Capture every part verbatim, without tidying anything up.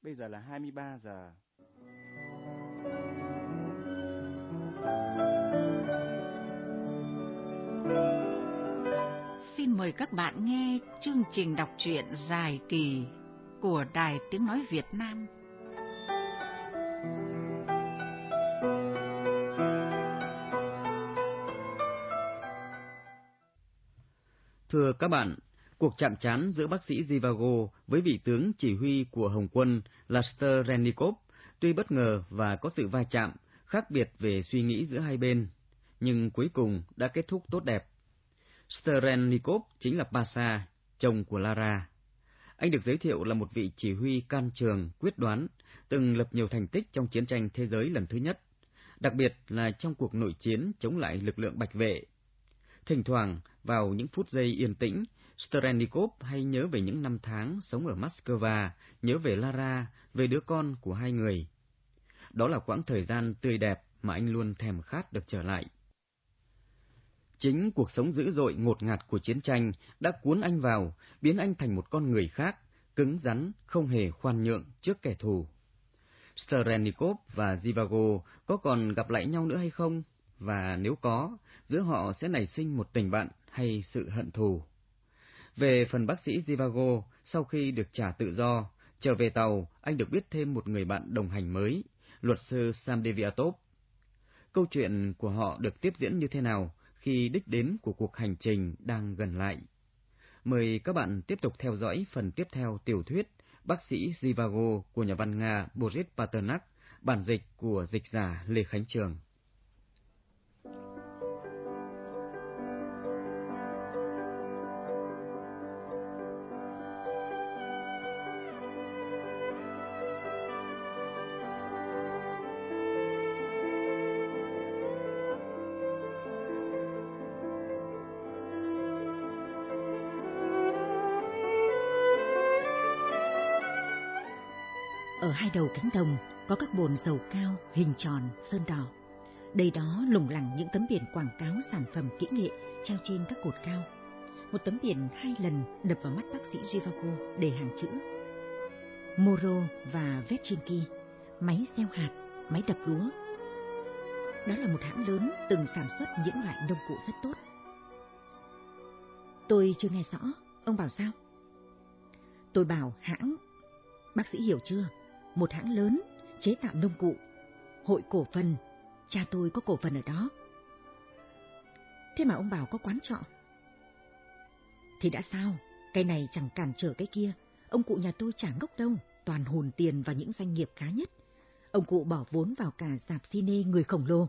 Bây giờ là hai mươi ba giờ. Xin mời các bạn nghe chương trình đọc truyện dài kỳ của Đài Tiếng Nói Việt Nam. Thưa các bạn, cuộc chạm trán giữa bác sĩ Zhivago với vị tướng chỉ huy của Hồng quân là Strerenikov tuy bất ngờ và có sự va chạm, khác biệt về suy nghĩ giữa hai bên, nhưng cuối cùng đã kết thúc tốt đẹp. Strerenikov chính là Pasha, chồng của Lara. Anh được giới thiệu là một vị chỉ huy can trường, quyết đoán, từng lập nhiều thành tích trong chiến tranh thế giới lần thứ nhất, đặc biệt là trong cuộc nội chiến chống lại lực lượng Bạch Vệ. Thỉnh thoảng, vào những phút giây yên tĩnh, Strerenikov hay nhớ về những năm tháng sống ở Moscow, nhớ về Lara, về đứa con của hai người. Đó là quãng thời gian tươi đẹp mà anh luôn thèm khát được trở lại. Chính cuộc sống dữ dội ngột ngạt của chiến tranh đã cuốn anh vào, biến anh thành một con người khác, cứng rắn, không hề khoan nhượng trước kẻ thù. Strerenikov và Zhivago có còn gặp lại nhau nữa hay không? Và nếu có, giữa họ sẽ nảy sinh một tình bạn hay sự hận thù? Về phần bác sĩ Zhivago, sau khi được trả tự do, trở về tàu, anh được biết thêm một người bạn đồng hành mới, luật sư Samdeviatov. Câu chuyện của họ được tiếp diễn như thế nào khi đích đến của cuộc hành trình đang gần lại? Mời các bạn tiếp tục theo dõi phần tiếp theo tiểu thuyết Bác sĩ Zhivago của nhà văn Nga Boris Pasternak, bản dịch của dịch giả Lê Khánh Trường. Ở hai đầu cánh đồng có các bồn dầu cao, hình tròn, sơn đỏ. Đây đó lủng lẳng những tấm biển quảng cáo sản phẩm kỹ nghệ treo trên các cột cao. Một tấm biển hai lần đập vào mắt bác sĩ Zhivago đầy hàng chữ Moro và Vetchinki, máy gieo hạt, máy đập lúa. Đó là một hãng lớn từng sản xuất những loại nông cụ rất tốt. Tôi chưa nghe rõ, ông bảo sao? Tôi bảo hãng, bác sĩ hiểu chưa? Một hãng lớn, chế tạo nông cụ, hội cổ phần, cha tôi có cổ phần ở đó. Thế mà ông bảo có quán trọ. Thì đã sao, cái này chẳng cản trở cái kia, ông cụ nhà tôi chả ngốc đâu, toàn hùn tiền vào những doanh nghiệp khá nhất. Ông cụ bỏ vốn vào cả rạp cine người khổng lồ.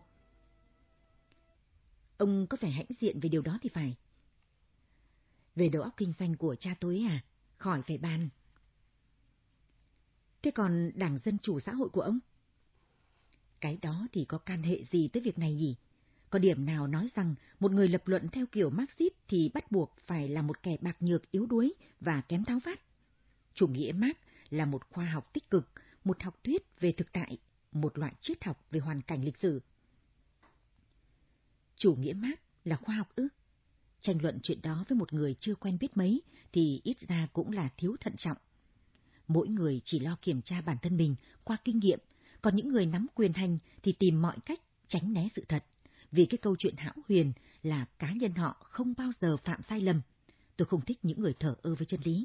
Ông có vẻ hãnh diện về điều đó thì phải. Về đầu óc kinh doanh của cha tôi ấy à, khỏi phải bàn. Thế còn Đảng Dân Chủ Xã Hội của ông? Cái đó thì có can hệ gì tới việc này nhỉ? Có điểm nào nói rằng một người lập luận theo kiểu Marxist thì bắt buộc phải là một kẻ bạc nhược yếu đuối và kém tháo vát? Chủ nghĩa Marx là một khoa học tích cực, một học thuyết về thực tại, một loại triết học về hoàn cảnh lịch sử. Chủ nghĩa Marx là khoa học ư? Tranh luận chuyện đó với một người chưa quen biết mấy thì ít ra cũng là thiếu thận trọng. Mỗi người chỉ lo kiểm tra bản thân mình qua kinh nghiệm, còn những người nắm quyền hành thì tìm mọi cách tránh né sự thật, vì cái câu chuyện hão huyền là cá nhân họ không bao giờ phạm sai lầm. Tôi không thích những người thờ ơ với chân lý.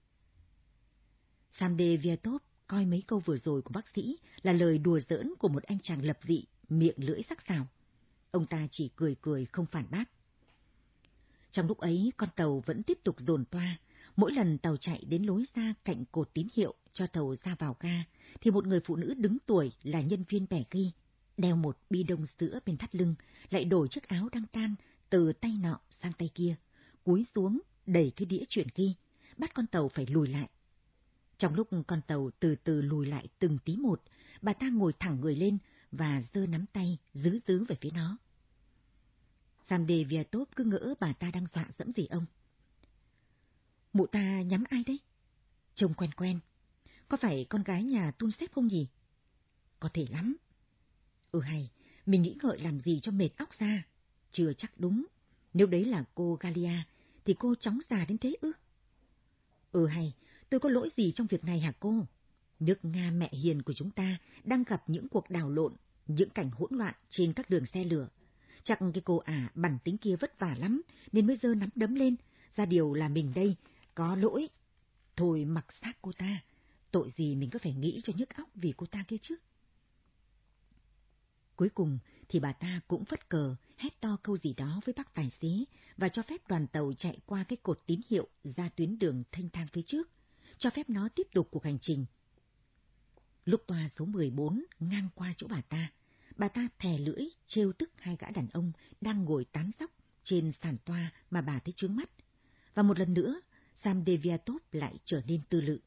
Samdeviatov coi mấy câu vừa rồi của bác sĩ là lời đùa giỡn của một anh chàng lập dị, miệng lưỡi sắc sảo. Ông ta chỉ cười cười không phản bác. Trong lúc ấy, con tàu vẫn tiếp tục dồn toa. Mỗi lần tàu chạy đến lối ra cạnh cột tín hiệu cho tàu ra vào ga, thì một người phụ nữ đứng tuổi là nhân viên bẻ ghi, đeo một bi đông sữa bên thắt lưng, lại đổi chiếc áo đang tan từ tay nọ sang tay kia, cúi xuống đẩy cái đĩa chuyển ghi, bắt con tàu phải lùi lại. Trong lúc con tàu từ từ lùi lại từng tí một, bà ta ngồi thẳng người lên và giơ nắm tay giữ giữ về phía nó. Samdeviatov cứ ngỡ bà ta đang dọa dẫm gì ông. Mụ ta nhắm ai đấy? Trông quen quen. Có phải con gái nhà Tun Sép không nhỉ? Có thể lắm. Ừ hay, mình nghĩ ngợi làm gì cho mệt óc ra. Chưa chắc đúng. Nếu đấy là cô Galia, thì cô chóng già đến thế ư? Ừ hay, tôi có lỗi gì trong việc này hả cô? Nước Nga mẹ hiền của chúng ta đang gặp những cuộc đảo lộn, những cảnh hỗn loạn trên các đường xe lửa. Chắc cái cô ả bản tính kia vất vả lắm, nên mới giơ nắm đấm lên, ra điều là mình đây, có lỗi. Thôi mặc xác cô ta, tội gì mình cứ phải nghĩ cho nhức óc vì cô ta kia chứ. Cuối cùng thì bà ta cũng phất cờ, hét to câu gì đó với bác tài xế và cho phép đoàn tàu chạy qua cái cột tín hiệu ra tuyến đường thanh thang phía trước, cho phép nó tiếp tục cuộc hành trình. Lúc toa số mười bốn ngang qua chỗ bà ta, bà ta thè lưỡi trêu tức hai gã đàn ông đang ngồi tán dóc trên sàn toa mà bà thấy chướng mắt. Và một lần nữa, Samdeviatov lại trở nên tư lự.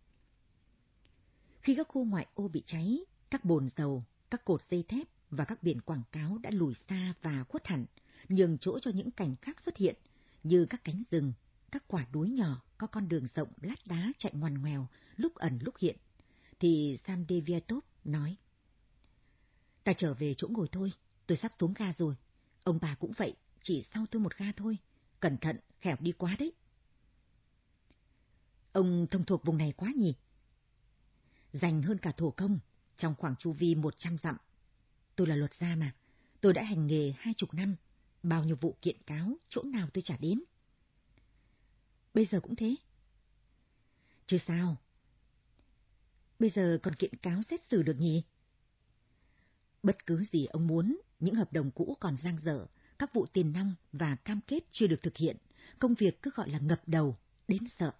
Khi các khu ngoại ô bị cháy, các bồn dầu, các cột dây thép và các biển quảng cáo đã lùi xa và khuất hẳn, nhường chỗ cho những cảnh khác xuất hiện, như các cánh rừng, các quả núi nhỏ có con đường rộng lát đá chạy ngoằn ngoèo, lúc ẩn lúc hiện, thì Samdeviatov nói: Ta trở về chỗ ngồi thôi, tôi sắp xuống ga rồi. Ông bà cũng vậy, chỉ sau tôi một ga thôi. Cẩn thận, khéo đi quá đấy. Ông thông thuộc vùng này quá nhỉ? Dành hơn cả thổ công, trong khoảng chu vi một trăm dặm. Tôi là luật gia mà, tôi đã hành nghề hai chục năm, bao nhiêu vụ kiện cáo, chỗ nào tôi chả đến. Bây giờ cũng thế. Chứ sao? Bây giờ còn kiện cáo xét xử được nhỉ? Bất cứ gì ông muốn, những hợp đồng cũ còn dang dở, các vụ tiền nong và cam kết chưa được thực hiện, công việc cứ gọi là ngập đầu, đến sợ.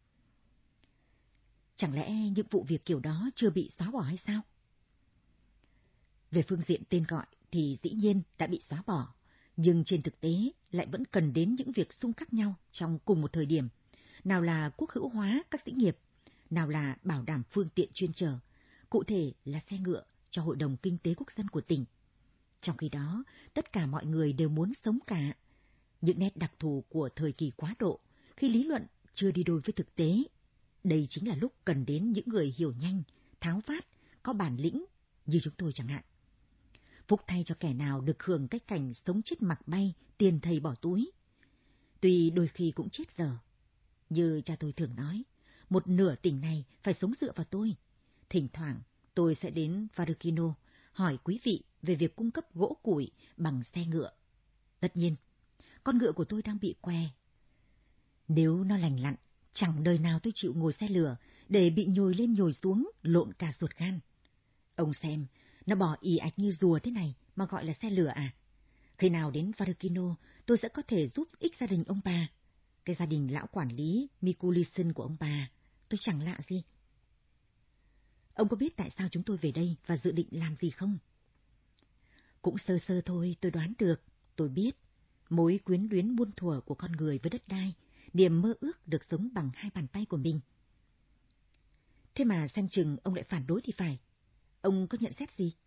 Chẳng lẽ những vụ việc kiểu đó chưa bị xóa bỏ hay sao? Về phương diện tên gọi thì dĩ nhiên đã bị xóa bỏ, nhưng trên thực tế lại vẫn cần đến những việc xung khắc nhau trong cùng một thời điểm. Nào là quốc hữu hóa các sĩ nghiệp, nào là bảo đảm phương tiện chuyên chở, cụ thể là xe ngựa cho Hội đồng Kinh tế Quốc dân của tỉnh. Trong khi đó, tất cả mọi người đều muốn sống cả. Những nét đặc thù của thời kỳ quá độ, khi lý luận chưa đi đôi với thực tế. Đây chính là lúc cần đến những người hiểu nhanh, tháo vát, có bản lĩnh, như chúng tôi chẳng hạn. Phúc thay cho kẻ nào được hưởng cái cảnh sống chết mặc bay, tiền thầy bỏ túi. Tuy đôi khi cũng chết dở. Như cha tôi thường nói, một nửa tỉnh này phải sống dựa vào tôi. Thỉnh thoảng tôi sẽ đến Varukino hỏi quý vị về việc cung cấp gỗ củi bằng xe ngựa. Tất nhiên, con ngựa của tôi đang bị què. Nếu nó lành lặn, chẳng đời nào tôi chịu ngồi xe lửa để bị nhồi lên nhồi xuống, lộn cả ruột gan. Ông xem, nó bò ì ạch như rùa thế này mà gọi là xe lửa à? Khi nào đến Varukino, tôi sẽ có thể giúp ích gia đình ông bà. Cái gia đình lão quản lý Mikulisin của ông bà, tôi chẳng lạ gì. Ông có biết tại sao chúng tôi về đây và dự định làm gì không? Cũng sơ sơ thôi, tôi đoán được, tôi biết. Mối quyến luyến muôn thuở của con người với đất đai, niềm mơ ước được sống bằng hai bàn tay của mình. Thế mà xem chừng ông lại phản đối thì phải. Ông có nhận xét gì?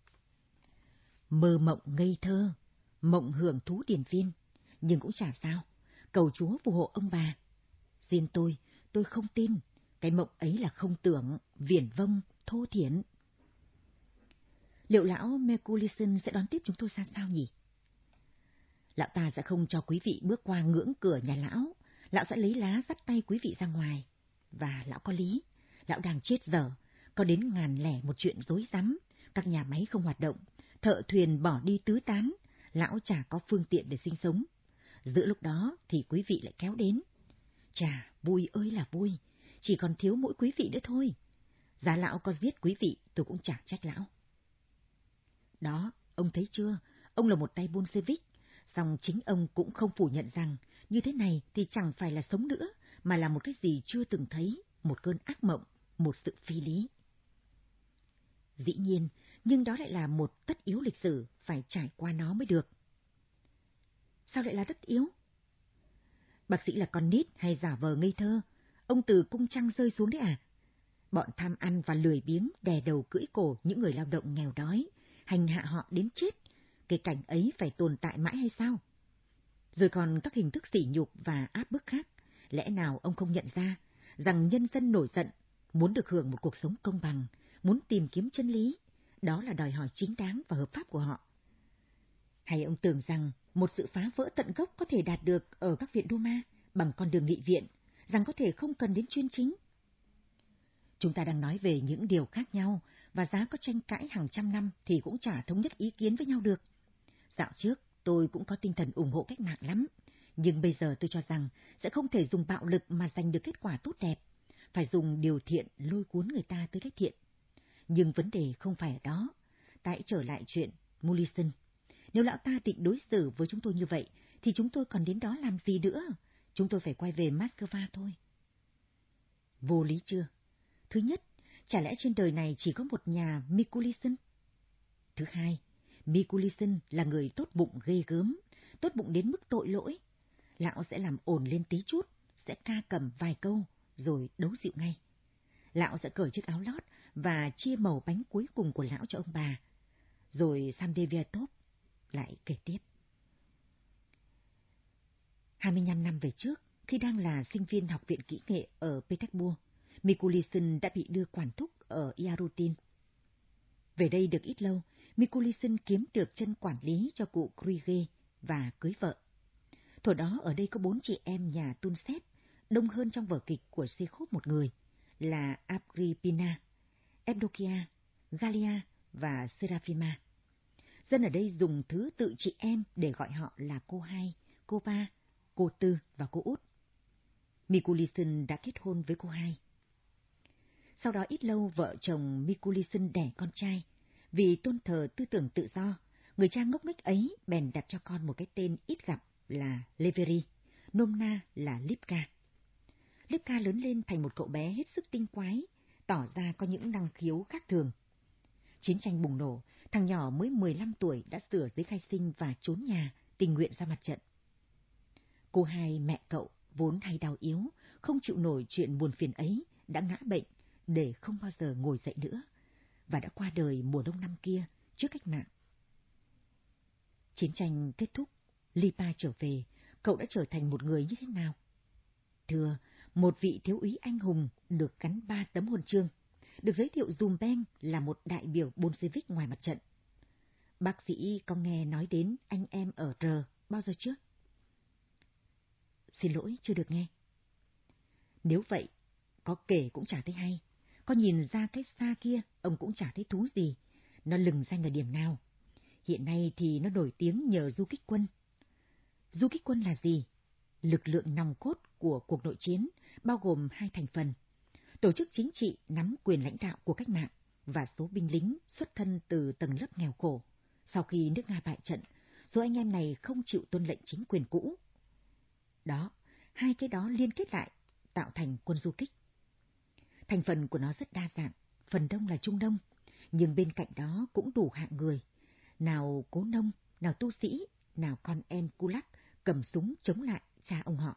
Mơ mộng ngây thơ, mộng hưởng thú điển viên, nhưng cũng chả sao, cầu Chúa phù hộ ông bà. Riêng tôi, tôi không tin, cái mộng ấy là không tưởng, viển vông, thô thiển. Liệu lão Mekulisin sẽ đón tiếp chúng tôi ra sao nhỉ? Lão ta sẽ không cho quý vị bước qua ngưỡng cửa nhà lão, lão sẽ lấy lá dắt tay quý vị ra ngoài. Và lão có lý, lão đang chết dở, có đến ngàn lẻ một chuyện rối rắm, các nhà máy không hoạt động, thợ thuyền bỏ đi tứ tán, lão chả có phương tiện để sinh sống. Giữa lúc đó thì quý vị lại kéo đến. Chà, vui ơi là vui, chỉ còn thiếu mỗi quý vị nữa thôi. Giá lão có giết quý vị, tôi cũng chả trách lão. Đó, ông thấy chưa, ông là một tay Bolshevik, song chính ông cũng không phủ nhận rằng như thế này thì chẳng phải là sống nữa, mà là một cái gì chưa từng thấy, một cơn ác mộng, một sự phi lý. Dĩ nhiên, nhưng đó lại là một tất yếu lịch sử, phải trải qua nó mới được. Sao lại là tất yếu? Bác sĩ là con nít hay giả vờ ngây thơ? Ông từ cung trăng rơi xuống đấy à? Bọn tham ăn và lười biếng đè đầu cưỡi cổ những người lao động nghèo đói, hành hạ họ đến chết. Cái cảnh ấy phải tồn tại mãi hay sao? Rồi còn các hình thức sỉ nhục và áp bức khác. Lẽ nào ông không nhận ra rằng nhân dân nổi giận, muốn được hưởng một cuộc sống công bằng, muốn tìm kiếm chân lý, đó là đòi hỏi chính đáng và hợp pháp của họ? Hay ông tưởng rằng một sự phá vỡ tận gốc có thể đạt được ở các viện Duma bằng con đường nghị viện, rằng có thể không cần đến chuyên chính? Chúng ta đang nói về những điều khác nhau, và giá có tranh cãi hàng trăm năm thì cũng chả thống nhất ý kiến với nhau được. Dạo trước, tôi cũng có tinh thần ủng hộ cách mạng lắm, nhưng bây giờ tôi cho rằng sẽ không thể dùng bạo lực mà giành được kết quả tốt đẹp, phải dùng điều thiện lôi cuốn người ta tới cách thiện. Nhưng vấn đề không phải ở đó. Ta hãy trở lại chuyện Mulison. Nếu lão ta định đối xử với chúng tôi như vậy, thì chúng tôi còn đến đó làm gì nữa? Chúng tôi phải quay về Moscow thôi. Vô lý chưa? Thứ nhất, chả lẽ trên đời này chỉ có một nhà Mikulishin? Thứ hai, Mikulishin là người tốt bụng ghê gớm, tốt bụng đến mức tội lỗi. Lão sẽ làm ồn lên tí chút, sẽ ca cầm vài câu, rồi đấu dịu ngay. Lão sẽ cởi chiếc áo lót và chia mẩu bánh cuối cùng của lão cho ông bà. Rồi Samdeviatov lại kể tiếp. hai mươi lăm năm về trước, khi đang là sinh viên học viện kỹ nghệ ở Petersburg, Mikulishin đã bị đưa quản thúc ở Yarutin. Về đây được ít lâu, Mikulishin kiếm được chân quản lý cho cụ Krige và cưới vợ. Thuở đó ở đây có bốn chị em nhà Tunsev, đông hơn trong vở kịch của Chekhov một người, là Agrippina, Evdokia, Galia và Serafima. Dân ở đây dùng thứ tự chị em để gọi họ là cô hai, cô ba, cô tư và cô út. Mikulishin đã kết hôn với cô hai. Sau đó ít lâu vợ chồng Mikulishin đẻ con trai. Vì tôn thờ tư tưởng tự do, người cha ngốc nghếch ấy bèn đặt cho con một cái tên ít gặp là Leveri, nôm na là Lipka. Lipka lớn lên thành một cậu bé hết sức tinh quái, tỏ ra có những năng khiếu khác thường. Chiến tranh bùng nổ, thằng nhỏ mới mười lăm tuổi đã sửa giấy khai sinh và trốn nhà, tình nguyện ra mặt trận. Cô hai mẹ cậu, vốn hay đau yếu, không chịu nổi chuyện buồn phiền ấy, đã ngã bệnh để không bao giờ ngồi dậy nữa, và đã qua đời mùa đông năm kia trước cách mạng. Chiến tranh kết thúc, Lipa trở về, cậu đã trở thành một người như thế nào? Thưa, một vị thiếu úy anh hùng được gắn ba tấm huân chương, được giới thiệu dùm beng là một đại biểu Bolshevik ngoài mặt trận. Bác sĩ có nghe nói đến anh em ở R bao giờ chưa? Xin lỗi, chưa được nghe. Nếu vậy, có kể cũng chả thấy hay, có nhìn ra cái xa kia, ông cũng chả thấy thú gì, nó lừng danh ở điểm nào. Hiện nay thì nó nổi tiếng nhờ du kích quân. Du kích quân là gì? Lực lượng nòng cốt của cuộc nội chiến, bao gồm hai thành phần. Tổ chức chính trị nắm quyền lãnh đạo của cách mạng và số binh lính xuất thân từ tầng lớp nghèo khổ. Sau khi nước Nga bại trận, số anh em này không chịu tuân lệnh chính quyền cũ. Đó, hai cái đó liên kết lại, tạo thành quân du kích. Thành phần của nó rất đa dạng, phần đông là Trung Đông, nhưng bên cạnh đó cũng đủ hạng người. Nào cố nông, nào tu sĩ, nào con em kulak cầm súng chống lại cha ông họ.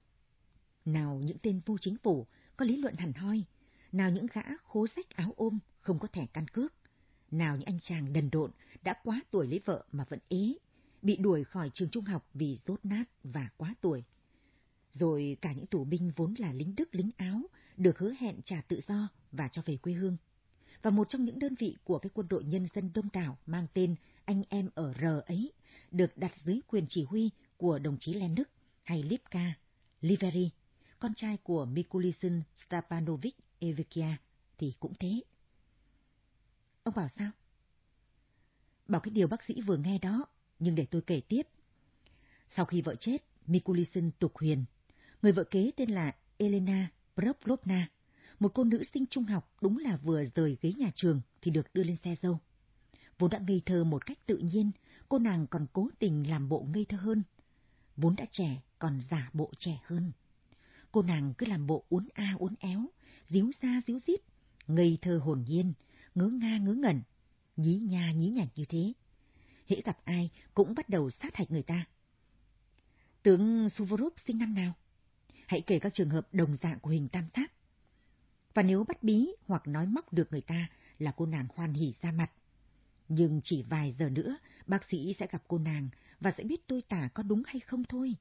Nào những tên vô chính phủ, có lý luận hẳn hoi, nào những gã khố rách áo ôm, không có thẻ căn cước, nào những anh chàng đần độn đã quá tuổi lấy vợ mà vẫn ế, bị đuổi khỏi trường trung học vì dốt nát và quá tuổi. Rồi cả những tù binh vốn là lính Đức lính Áo, được hứa hẹn trả tự do và cho về quê hương. Và một trong những đơn vị của cái quân đội nhân dân đông đảo mang tên anh em ở R ấy, được đặt dưới quyền chỉ huy của đồng chí Lenuk hay Lipka, Liveri, con trai của Mikulishin Stepanovich Evikia, thì cũng thế. Ông bảo sao? Bảo cái điều bác sĩ vừa nghe đó, nhưng để tôi kể tiếp. Sau khi vợ chết, Mikulishin tục huyền. Người vợ kế tên là Elena Proklovna, một cô nữ sinh trung học đúng là vừa rời ghế nhà trường thì được đưa lên xe dâu. Vốn đã ngây thơ một cách tự nhiên, cô nàng còn cố tình làm bộ ngây thơ hơn. Vốn đã trẻ, còn giả bộ trẻ hơn. Cô nàng cứ làm bộ uốn a uốn éo, díu ra díu dít, ngây thơ hồn nhiên, ngớ nga ngớ ngẩn, nhí nha nhí nhảnh như thế. Hễ gặp ai cũng bắt đầu sát hạch người ta. Tướng Suvorov sinh năm nào? Hãy kể các trường hợp đồng dạng của hình tam giác. Và nếu bắt bí hoặc nói móc được người ta là cô nàng hoan hỉ ra mặt. Nhưng chỉ vài giờ nữa, bác sĩ sẽ gặp cô nàng và sẽ biết tôi tả có đúng hay không thôi.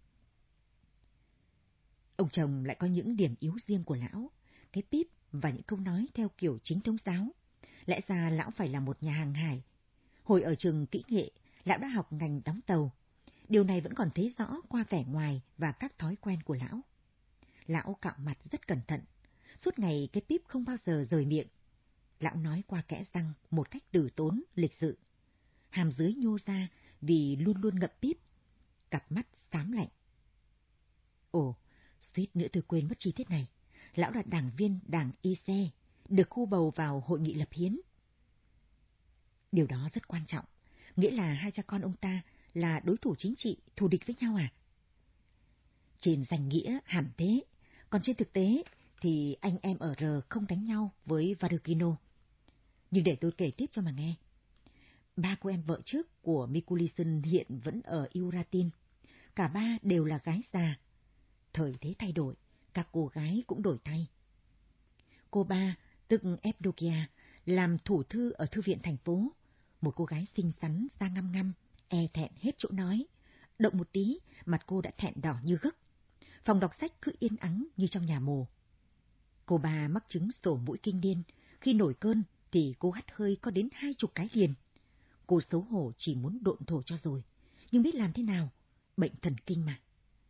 Ông chồng lại có những điểm yếu riêng của lão, cái píp và những câu nói theo kiểu chính thống giáo. Lẽ ra lão phải là một nhà hàng hải. Hồi ở trường kỹ nghệ, lão đã học ngành đóng tàu. Điều này vẫn còn thấy rõ qua vẻ ngoài và các thói quen của lão. Lão cạo mặt rất cẩn thận. Suốt ngày cái píp không bao giờ rời miệng. Lão nói qua kẽ răng một cách từ tốn, lịch sự. Hàm dưới nhô ra vì luôn luôn ngậm píp. Cặp mắt xám lạnh. Ồ, suýt nữa tôi quên mất chi tiết này. Lão là đảng viên đảng i xê, được khu bầu vào hội nghị lập hiến. Điều đó rất quan trọng, nghĩa là hai cha con ông ta là đối thủ chính trị, thù địch với nhau à? Trên danh nghĩa hẳn thế, còn trên thực tế thì anh em ở R không đánh nhau với Varukino. Nhưng để tôi kể tiếp cho mà nghe. Ba cô em vợ trước của Mikulisson hiện vẫn ở Euratin. Cả ba đều là gái già. Thời thế thay đổi, các cô gái cũng đổi tay. Cô ba, tức Evdokia, làm thủ thư ở thư viện thành phố. Một cô gái xinh xắn, da ngăm ngăm, e thẹn hết chỗ nói. Động một tí, mặt cô đã thẹn đỏ như gấc. Phòng đọc sách cứ yên ắng như trong nhà mồ. Cô ba mắc chứng sổ mũi kinh niên. Khi nổi cơn thì cô hắt hơi có đến hai chục cái liền. Cô xấu hổ chỉ muốn độn thổ cho rồi. Nhưng biết làm thế nào? Bệnh thần kinh mà.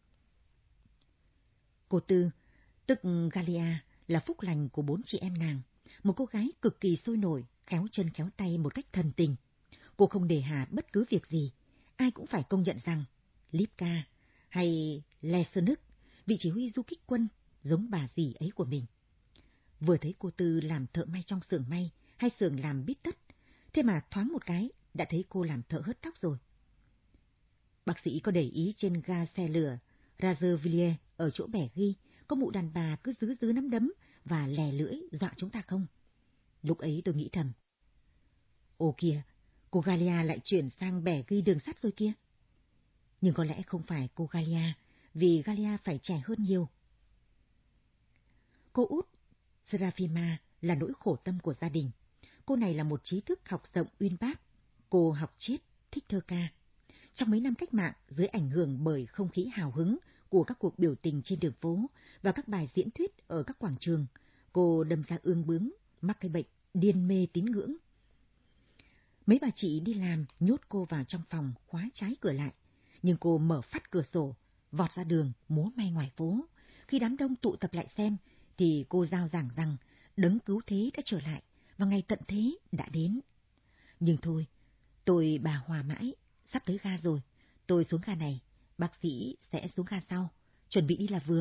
Cô Tư, tức Galia, là phúc lành của bốn chị em nàng. Một cô gái cực kỳ sôi nổi, khéo chân khéo tay một cách thần tình. Cô không nề hà bất cứ việc gì. Ai cũng phải công nhận rằng Lipka hay Lesenuk, vị chỉ huy du kích quân, giống bà dì ấy của mình. Vừa thấy cô Tư làm thợ may trong xưởng may hay xưởng làm bít tất, thế mà thoáng một cái đã thấy cô làm thợ hớt tóc rồi. Bác sĩ có để ý trên ga xe lửa Razervilliers ở chỗ bẻ ghi có mụ đàn bà cứ giữ giữ nắm đấm và lè lưỡi dọa chúng ta không? Lúc ấy tôi nghĩ thầm. Ồ kìa, cô Galia lại chuyển sang bẻ ghi đường sắt rồi kia. Nhưng có lẽ không phải cô Galia, vì Galia phải trẻ hơn nhiều. Cô út Serafima là nỗi khổ tâm của gia đình. Cô này là một trí thức học rộng uyên bác. Cô học triết, thích thơ ca. Trong mấy năm cách mạng, dưới ảnh hưởng bởi không khí hào hứng của các cuộc biểu tình trên đường phố và các bài diễn thuyết ở các quảng trường, cô đâm ra ương bướng, mắc cái bệnh điên mê tín ngưỡng. Mấy bà chị đi làm nhốt cô vào trong phòng, khóa trái cửa lại, nhưng cô mở phắt cửa sổ, vọt ra đường, múa may ngoài phố. Khi đám đông tụ tập lại xem, thì cô rao giảng rằng đấng cứu thế đã trở lại và ngày tận thế đã đến. Nhưng thôi, tôi bà hòa mãi, sắp tới ga rồi, tôi xuống ga này, bác sĩ sẽ xuống ga sau, chuẩn bị đi là vừa.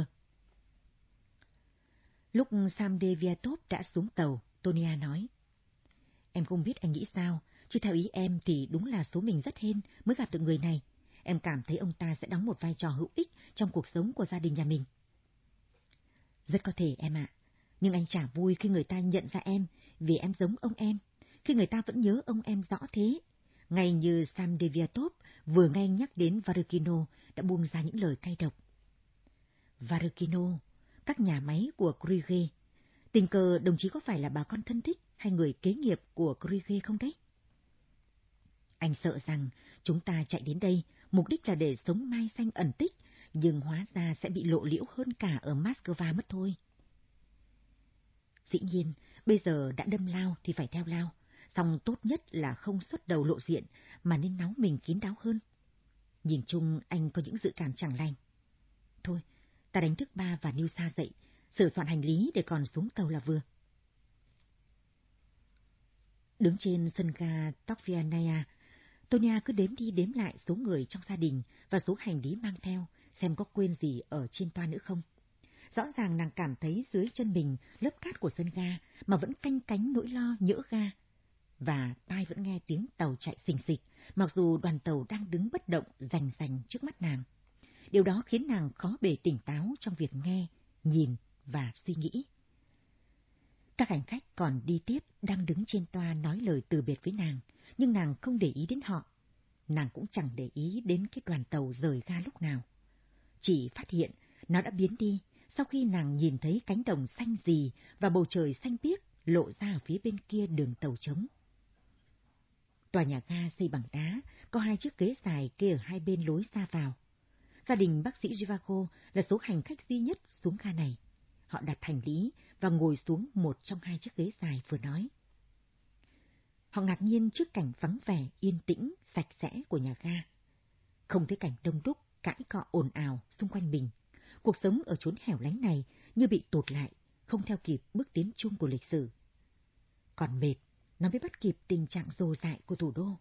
Lúc Samdeviatov đã xuống tàu, Tonia nói, em không biết anh nghĩ sao, chứ theo ý em thì đúng là số mình rất hên mới gặp được người này. Em cảm thấy ông ta sẽ đóng một vai trò hữu ích trong cuộc sống của gia đình nhà mình. Rất có thể em ạ, nhưng anh chả vui khi người ta nhận ra em vì em giống ông em, khi người ta vẫn nhớ ông em rõ thế. Ngay như Samdeviatov vừa nghe nhắc đến Varukino đã buông ra những lời cay độc. Varukino, các nhà máy của Krige, tình cờ đồng chí có phải là bà con thân thích hay người kế nghiệp của Krige không đấy? Anh sợ rằng chúng ta chạy đến đây mục đích là để sống mai xanh ẩn tích, nhưng hóa ra sẽ bị lộ liễu hơn cả ở Moscow mất thôi. Dĩ nhiên, bây giờ đã đâm lao thì phải theo lao, song tốt nhất là không xuất đầu lộ diện mà nên náu mình kín đáo hơn. Nhìn chung anh có những dự cảm chẳng lành. Thôi, ta đánh thức ba và Nilsa dậy, sửa soạn hành lý để còn xuống tàu là vừa. Đứng trên sân ga Tokvianaya, Tonia cứ đếm đi đếm lại số người trong gia đình và số hành lý mang theo, xem có quên gì ở trên toa nữa không. Rõ ràng nàng cảm thấy dưới chân mình lớp cát của sân ga mà vẫn canh cánh nỗi lo nhỡ ga. Và tai vẫn nghe tiếng tàu chạy xình xịch, mặc dù đoàn tàu đang đứng bất động rành rành trước mắt nàng. Điều đó khiến nàng khó bề tỉnh táo trong việc nghe, nhìn và suy nghĩ. Các hành khách còn đi tiếp đang đứng trên toa nói lời từ biệt với nàng, nhưng nàng không để ý đến họ. Nàng cũng chẳng để ý đến cái đoàn tàu rời ga lúc nào. Chỉ phát hiện nó đã biến đi sau khi nàng nhìn thấy cánh đồng xanh rì và bầu trời xanh biếc lộ ra ở phía bên kia đường tàu trống. Tòa nhà ga xây bằng đá, có hai chiếc ghế dài kê ở hai bên lối ra vào. Gia đình bác sĩ Zhivago là số hành khách duy nhất xuống ga này. Họ đặt hành lý và ngồi xuống một trong hai chiếc ghế dài vừa nói. Họ ngạc nhiên trước cảnh vắng vẻ, yên tĩnh, sạch sẽ của nhà ga. Không thấy cảnh đông đúc, cãi cọ ồn ào xung quanh mình. Cuộc sống ở chốn hẻo lánh này như bị tụt lại, không theo kịp bước tiến chung của lịch sử. Còn mệt, nó mới bắt kịp tình trạng rồ dại của thủ đô.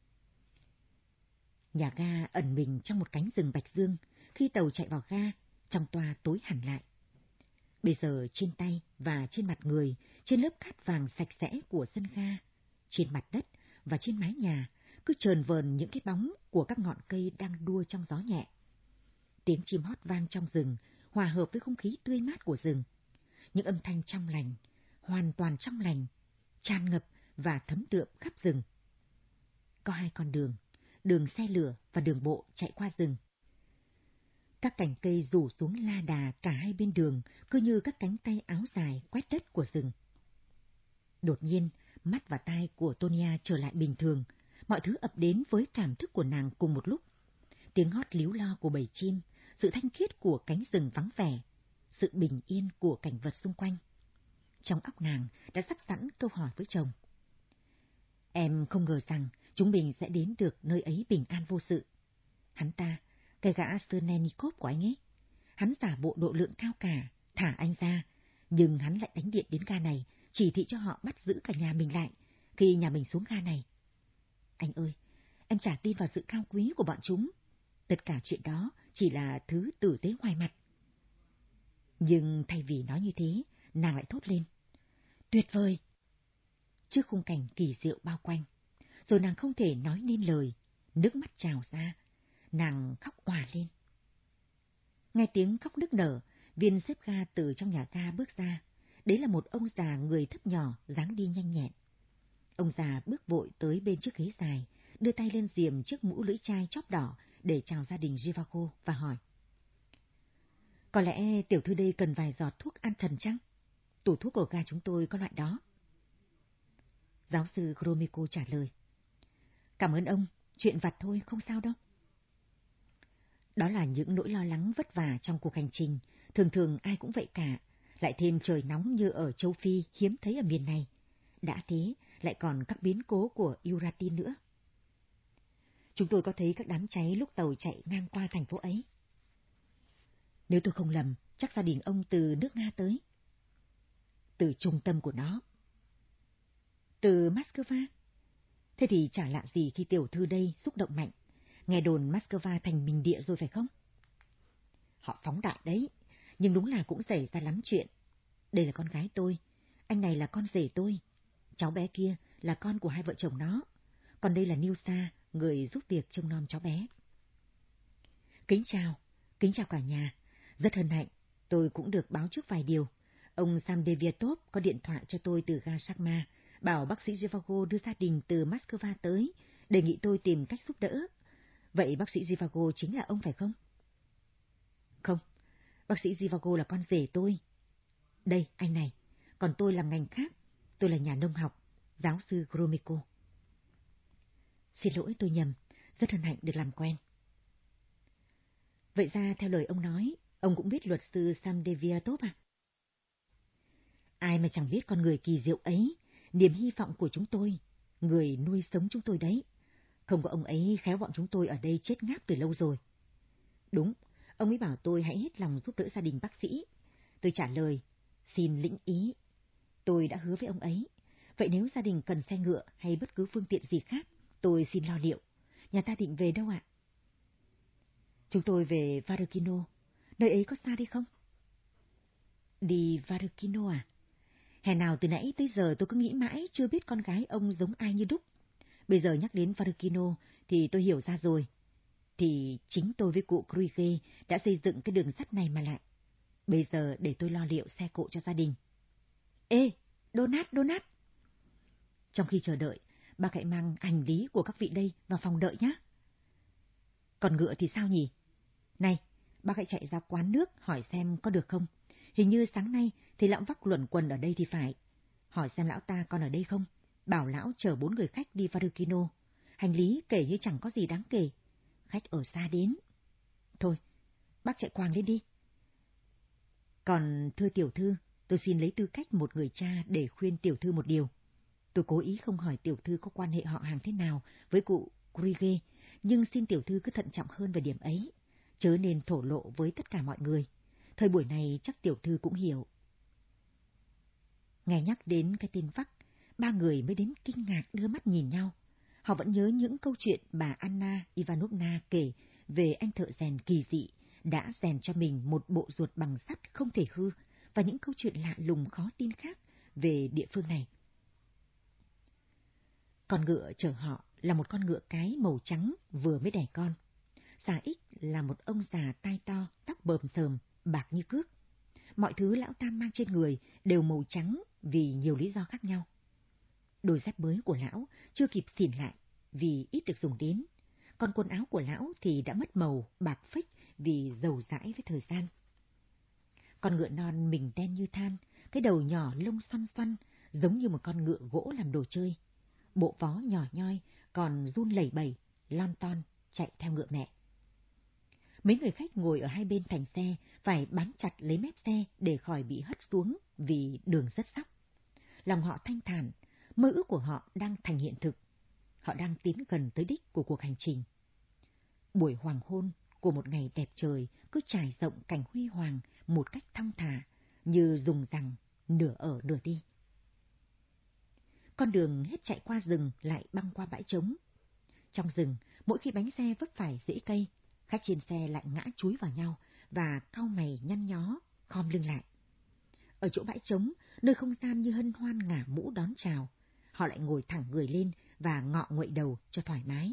Nhà ga ẩn mình trong một cánh rừng bạch dương, khi tàu chạy vào ga, trong toa tối hẳn lại. Bây giờ trên tay và trên mặt người, trên lớp cát vàng sạch sẽ của sân ga, trên mặt đất và trên mái nhà, cứ chờn vờn những cái bóng của các ngọn cây đang đua trong gió nhẹ. Tiếng chim hót vang trong rừng, hòa hợp với không khí tươi mát của rừng. Những âm thanh trong lành, hoàn toàn trong lành, tràn ngập và thấm đượm khắp rừng. Có hai con đường, đường xe lửa và đường bộ chạy qua rừng. Các cành cây rủ xuống la đà cả hai bên đường, cứ như các cánh tay áo dài quét đất của rừng. Đột nhiên, mắt và tai của Tonia trở lại bình thường, mọi thứ ập đến với cảm thức của nàng cùng một lúc. Tiếng hót líu lo của bầy chim, sự thanh khiết của cánh rừng vắng vẻ, sự bình yên của cảnh vật xung quanh. Trong óc nàng đã sắp sẵn câu hỏi với chồng. Em không ngờ rằng chúng mình sẽ đến được nơi ấy bình an vô sự. Hắn ta, cái gã Sternenikov của anh ấy, hắn giả bộ độ lượng cao cả, thả anh ra, nhưng hắn lại đánh điện đến ga này, chỉ thị cho họ bắt giữ cả nhà mình lại, khi nhà mình xuống ga này. Anh ơi, em chả tin vào sự cao quý của bọn chúng. Tất cả chuyện đó chỉ là thứ tử tế ngoài mặt. Nhưng thay vì nói như thế, nàng lại thốt lên. Tuyệt vời! Trước khung cảnh kỳ diệu bao quanh, rồi nàng không thể nói nên lời, nước mắt trào ra, nàng khóc òa lên. Nghe tiếng khóc nức nở, viên xếp ga từ trong nhà ga bước ra. Đấy là một ông già người thấp nhỏ, dáng đi nhanh nhẹn. Ông già bước vội tới bên chiếc ghế dài, đưa tay lên diềm chiếc mũ lưỡi chai chóp đỏ để chào gia đình Zhivago và hỏi. Có lẽ tiểu thư đây cần vài giọt thuốc an thần chăng? Tủ thuốc của ga chúng tôi có loại đó. Giáo sư Gromyko trả lời. Cảm ơn ông, chuyện vặt thôi, không sao đâu. Đó là những nỗi lo lắng vất vả trong cuộc hành trình, thường thường ai cũng vậy cả, lại thêm trời nóng như ở châu Phi hiếm thấy ở miền này. Đã thế, lại còn các biến cố của Uratin nữa. Chúng tôi có thấy các đám cháy lúc tàu chạy ngang qua thành phố ấy. Nếu tôi không lầm, chắc gia đình ông từ nước Nga tới. Từ trung tâm của nó. Từ Moscow? Thế thì chả lạ gì khi tiểu thư đây xúc động mạnh. Nghe đồn Moscow thành bình địa rồi phải không? Họ phóng đại đấy, nhưng đúng là cũng xảy ra lắm chuyện. Đây là con gái tôi, anh này là con rể tôi, cháu bé kia là con của hai vợ chồng nó, còn đây là Nilsa, người giúp việc trông nom cháu bé. Kính chào, kính chào cả nhà, rất hân hạnh, tôi cũng được báo trước vài điều. Ông Samdeviatov có điện thoại cho tôi từ ga Sakma, bảo bác sĩ Zhivago đưa gia đình từ Moscow tới, đề nghị tôi tìm cách giúp đỡ. Vậy bác sĩ Zhivago chính là ông phải không? Không, bác sĩ Zhivago là con rể tôi. Đây, anh này, còn tôi làm ngành khác, tôi là nhà nông học, giáo sư Gromyko. Xin lỗi tôi nhầm, rất hân hạnh được làm quen. Vậy ra theo lời ông nói, ông cũng biết luật sư Samdeviatov à? Ai mà chẳng biết con người kỳ diệu ấy, niềm hy vọng của chúng tôi, người nuôi sống chúng tôi đấy. Không có ông ấy khéo bọn chúng tôi ở đây chết ngáp từ lâu rồi. Đúng, ông ấy bảo tôi hãy hết lòng giúp đỡ gia đình bác sĩ. Tôi trả lời, xin lĩnh ý. Tôi đã hứa với ông ấy. Vậy nếu gia đình cần xe ngựa hay bất cứ phương tiện gì khác, tôi xin lo liệu. Nhà ta định về đâu ạ? Chúng tôi về Varukino. Nơi ấy có xa đi không? Đi Varukino à? Hè nào từ nãy tới giờ tôi cứ nghĩ mãi chưa biết con gái ông giống ai như đúc. Bây giờ nhắc đến Varukino thì tôi hiểu ra rồi. Thì chính tôi với cụ Kruige đã xây dựng cái đường sắt này mà lại. Bây giờ để tôi lo liệu xe cộ cho gia đình. Ê, Donat, Donat! Trong khi chờ đợi, bác hãy mang hành lý của các vị đây vào phòng đợi nhé. Còn ngựa thì sao nhỉ? Này, bác hãy chạy ra quán nước hỏi xem có được không. Hình như sáng nay thì lão vắc luẩn quần ở đây thì phải. Hỏi xem lão ta còn ở đây không. Bảo lão chở bốn người khách đi Varukino. Hành lý kể như chẳng có gì đáng kể. Khách ở xa đến. Thôi, bác chạy quàng lên đi. Còn thưa tiểu thư, tôi xin lấy tư cách một người cha để khuyên tiểu thư một điều. Tôi cố ý không hỏi tiểu thư có quan hệ họ hàng thế nào với cụ Kruige, nhưng xin tiểu thư cứ thận trọng hơn về điểm ấy, chớ nên thổ lộ với tất cả mọi người. Thời buổi này chắc tiểu thư cũng hiểu. Nghe nhắc đến cái tên Vắc, ba người mới đến kinh ngạc đưa mắt nhìn nhau. Họ vẫn nhớ những câu chuyện bà Anna Ivanovna kể về anh thợ rèn kỳ dị đã rèn cho mình một bộ ruột bằng sắt không thể hư và những câu chuyện lạ lùng khó tin khác về địa phương này. Con ngựa chở họ là một con ngựa cái màu trắng vừa mới đẻ con. Xà Ích là một ông già tai to, tóc bờm sờm, bạc như cước. Mọi thứ lão ta mang trên người đều màu trắng vì nhiều lý do khác nhau. Đôi dép mới của lão chưa kịp xỉn lại vì ít được dùng đến, còn quần áo của lão thì đã mất màu bạc phách vì dầu dãi với thời gian. Con ngựa non mình đen như than, cái đầu nhỏ lông xoăn xoăn giống như một con ngựa gỗ làm đồ chơi. Bộ vó nhỏ nhoi còn run lẩy bẩy, lon ton chạy theo ngựa mẹ. Mấy người khách ngồi ở hai bên thành xe phải bám chặt lấy mép xe để khỏi bị hất xuống vì đường rất sóc. Lòng họ thanh thản, mơ ước của họ đang thành hiện thực. Họ đang tiến gần tới đích của cuộc hành trình. Buổi hoàng hôn của một ngày đẹp trời cứ trải rộng cảnh huy hoàng một cách thong thả, như dùng rằng nửa ở nửa đi. Con đường hết chạy qua rừng lại băng qua bãi trống. Trong rừng, mỗi khi bánh xe vấp phải rễ cây, khách trên xe lại ngã chúi vào nhau và cau mày nhăn nhó, khom lưng lại. Ở chỗ bãi trống, nơi không gian như hân hoan ngả mũ đón chào, họ lại ngồi thẳng người lên và ngọ nguậy đầu cho thoải mái.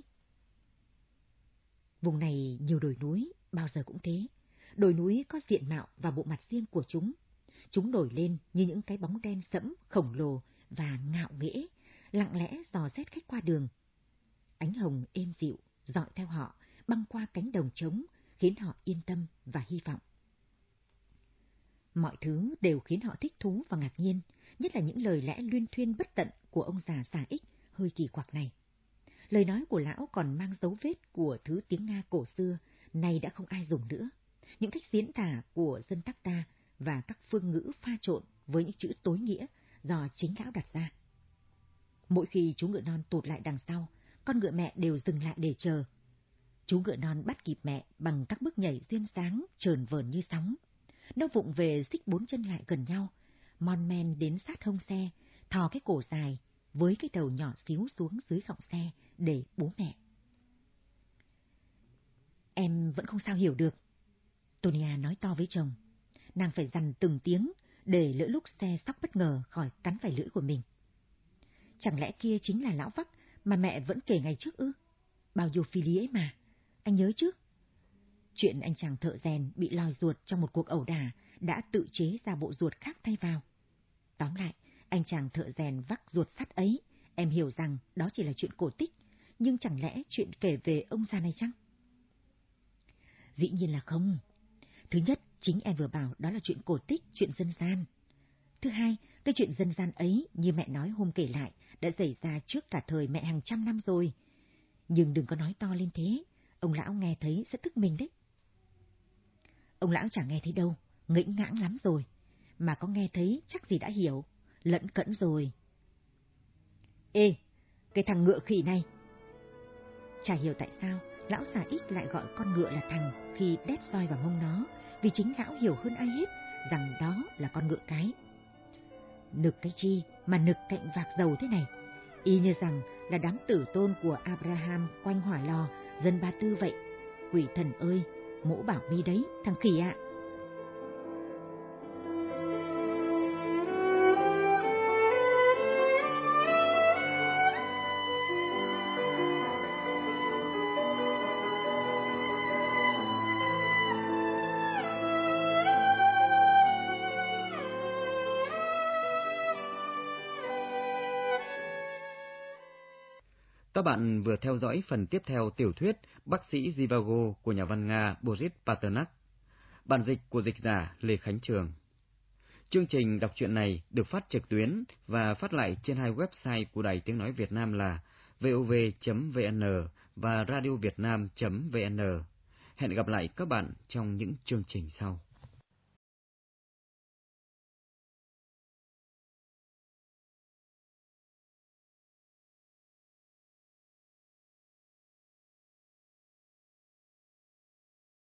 Vùng này nhiều đồi núi, bao giờ cũng thế. Đồi núi có diện mạo và bộ mặt riêng của chúng. Chúng nổi lên như những cái bóng đen sẫm, khổng lồ và ngạo nghễ, lặng lẽ dò xét khách qua đường. Ánh hồng êm dịu dọi theo họ băng qua cánh đồng trống, khiến họ yên tâm và hy vọng. Mọi thứ đều khiến họ thích thú và ngạc nhiên, nhất là những lời lẽ luyên thuyên bất tận của ông già Xà Ích hơi kỳ quặc này. Lời nói của lão còn mang dấu vết của thứ tiếng Nga cổ xưa, nay đã không ai dùng nữa. Những cách diễn tả của dân tắc ta và các phương ngữ pha trộn với những chữ tối nghĩa do chính lão đặt ra. Mỗi khi chú ngựa non tụt lại đằng sau, con ngựa mẹ đều dừng lại để chờ. Chú ngựa non bắt kịp mẹ bằng các bước nhảy duyên dáng, trờn vờn như sóng. Nó vụng về xích bốn chân lại gần nhau, mon men đến sát hông xe, thò cái cổ dài với cái đầu nhỏ xíu xuống dưới gọng xe để bố mẹ. Em vẫn không sao hiểu được, Tonia nói to với chồng. Nàng phải dằn từng tiếng để lỡ lúc xe sóc bất ngờ khỏi cắn phải lưỡi của mình. Chẳng lẽ kia chính là lão Vắc mà mẹ vẫn kể ngày trước ư? Bao nhiêu phi lý ấy mà, anh nhớ chứ? Chuyện anh chàng thợ rèn bị lòi ruột trong một cuộc ẩu đả đã tự chế ra bộ ruột khác thay vào. Tóm lại, anh chàng thợ rèn vác ruột sắt ấy, em hiểu rằng đó chỉ là chuyện cổ tích, nhưng chẳng lẽ chuyện kể về ông già này chăng? Dĩ nhiên là không. Thứ nhất, chính em vừa bảo đó là chuyện cổ tích, chuyện dân gian. Thứ hai, cái chuyện dân gian ấy, như mẹ nói hôm kể lại, đã xảy ra trước cả thời mẹ hàng trăm năm rồi. Nhưng đừng có nói to lên thế, ông lão nghe thấy sẽ tức mình đấy. Ông lão chẳng nghe thấy đâu, ngẫnh ngãng lắm rồi. Mà có nghe thấy chắc gì đã hiểu, lẫn cẫn rồi. Ê, cái thằng ngựa khỉ này! Chả hiểu tại sao lão Xà Ích lại gọi con ngựa là thằng khi đét roi vào mông nó, vì chính lão hiểu hơn ai hết rằng đó là con ngựa cái. Nực cái chi mà nực cạnh vạc dầu thế này, y như rằng là đám tử tôn của Abraham quanh hỏa lò dân Ba Tư vậy. Quỷ thần ơi, mỗ bảo mi đấy, thằng khỉ ạ. Các bạn vừa theo dõi phần tiếp theo tiểu thuyết Bác sĩ Zhivago của nhà văn Nga Boris Pasternak, bản dịch của dịch giả Lê Khánh Trường. Chương trình đọc truyện này được phát trực tuyến và phát lại trên hai website của Đài Tiếng Nói Việt Nam là vov chấm vn và radiovietnam chấm vn. Hẹn gặp lại các bạn trong những chương trình sau.